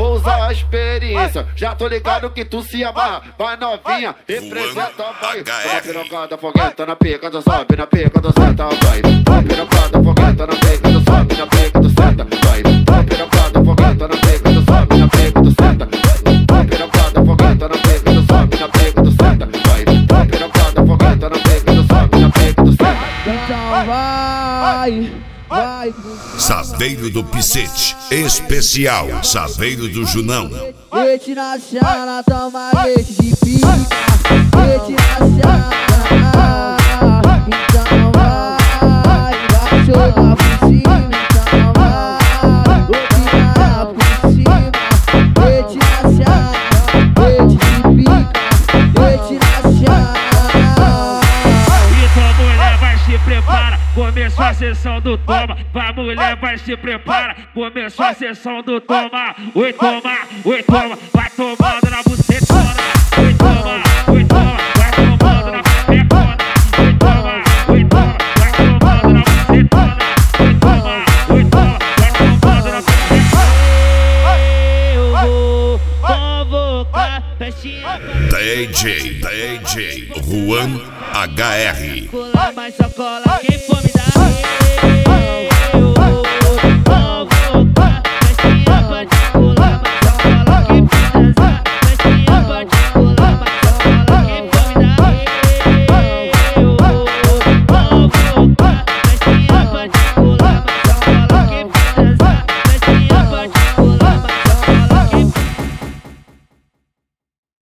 vou usar a experiência. Já tô ligado que tu se amarra. Vai novinha, representa, vai. Toma pirocada, fogueta na pica do sobe, na pica do senta, vai. Toma pirocada, fogueta na pica do sobe, na pica do senta, vai. Toma pirocada, fogueta na pica do sobe, na pica do senta. Toma pirocada, fogueta na pica do sobe, na pica do senta, vai. Toma pirocada, fogueta na pica do sobe, na pica do senta. Então vai. Saveiro do Picete, especial Saveiro do Junão. Leite na chana, toma leite de pica. Leite na chana, então vai jogar por cima, então vai opinar por cima. Leite na chana, leite de pica. Leite na chana. Então mulher vai se prepara, começou a sessão do toma. Vai mulher vai se prepara, começou a sessão do toma. Oi toma, vai tomando na bucetona. Oi toma, vai tomando na pecona. Oi toma, vai tomando na bucetona. Oi toma, vai tomando na pecona. Eu vou convocar festinha. DJ Juan HR. Cola mais sacola, quem for me